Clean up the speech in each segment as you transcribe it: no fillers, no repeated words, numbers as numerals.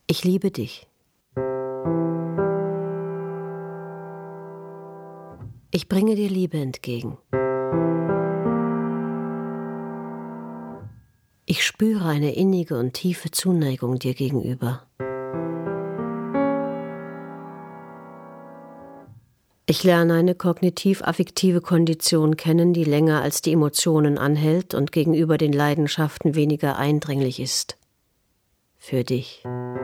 Ich liebe dich. Ich bringe dir Liebe entgegen. Ich spüre eine innige und tiefe Zuneigung dir gegenüber. Ich lerne eine kognitiv-affektive Kondition kennen, die länger als die Emotionen anhält und gegenüber den Leidenschaften weniger eindringlich ist. Für dich.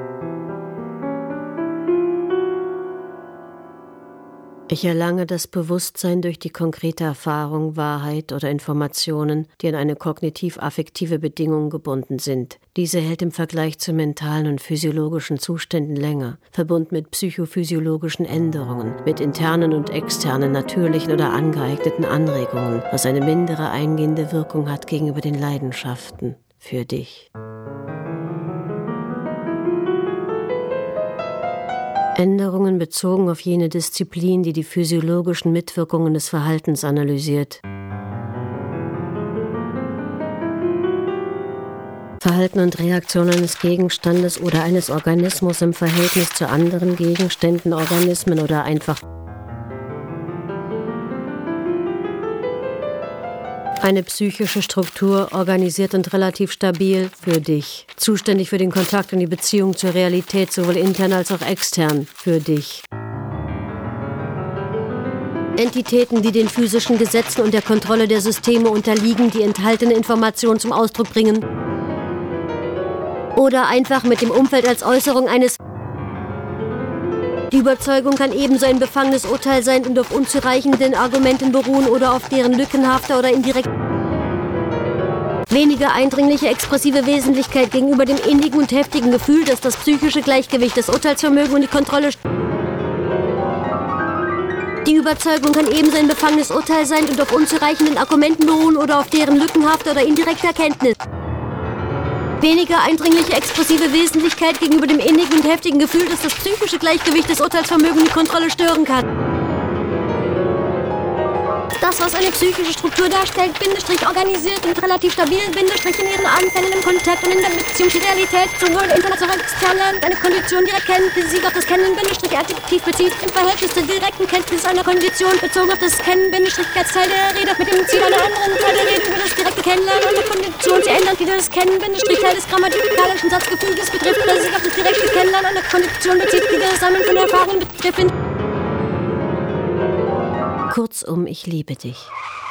Ich erlange das Bewusstsein durch die konkrete Erfahrung, Wahrheit oder Informationen, die an eine kognitiv-affektive Bedingung gebunden sind. Diese hält im Vergleich zu mentalen und physiologischen Zuständen länger, verbunden mit psychophysiologischen Änderungen, mit internen und externen, natürlichen oder angeeigneten Anregungen, was eine mindere eingehende Wirkung hat gegenüber den Leidenschaften. Für dich. Änderungen bezogen auf jene Disziplin, die die physiologischen Mitwirkungen des Verhaltens analysiert. Verhalten und Reaktion eines Gegenstandes oder eines Organismus im Verhältnis zu anderen Gegenständen, Organismen oder einfach eine psychische Struktur, organisiert und relativ stabil für dich. Zuständig für den Kontakt und die Beziehung zur Realität, sowohl intern als auch extern für dich. Entitäten, die den physischen Gesetzen und der Kontrolle der Systeme unterliegen, die enthaltene Informationen zum Ausdruck bringen. Oder einfach mit dem Umfeld als Äußerung eines. Die Überzeugung kann ebenso ein befangenes Urteil sein und auf unzureichenden Argumenten beruhen oder auf deren lückenhafter oder indirekt weniger eindringliche expressive Wesentlichkeit gegenüber dem innigen und heftigen Gefühl, dass das psychische Gleichgewicht, das Urteilsvermögen und die Kontrolle. Die Überzeugung kann ebenso ein befangenes Urteil sein und auf unzureichenden Argumenten beruhen oder auf deren lückenhafter oder indirekter Erkenntnis. Weniger eindringliche expressive Wesentlichkeit gegenüber dem innigen und heftigen Gefühl, dass das psychische Gleichgewicht des Urteilsvermögens die Kontrolle stören kann. Das, was eine psychische Struktur darstellt, organisiert und relativ stabil, in ihren Anfällen im Kontakt und in der Beziehung zur Realität, sowohl international als auch extern lernt, eine Kondition direkt kennt, die sich auf das Kennen, Adjektiv bezieht, im Verhältnis zur direkten Kenntnis einer Kondition, bezogen auf das Kennen, als Teil der Rede, mit dem Ziel einer anderen Teil der Rede über das direkte Kennenlernen einer Kondition zu ändern, die das Kennen, Teil des grammatikalischen Satzgefüges betrifft, oder sich auf das direkte Kennenlernen einer Kondition bezieht, die das Sammeln von Erfahrungen betrifft. Kurzum, ich liebe dich.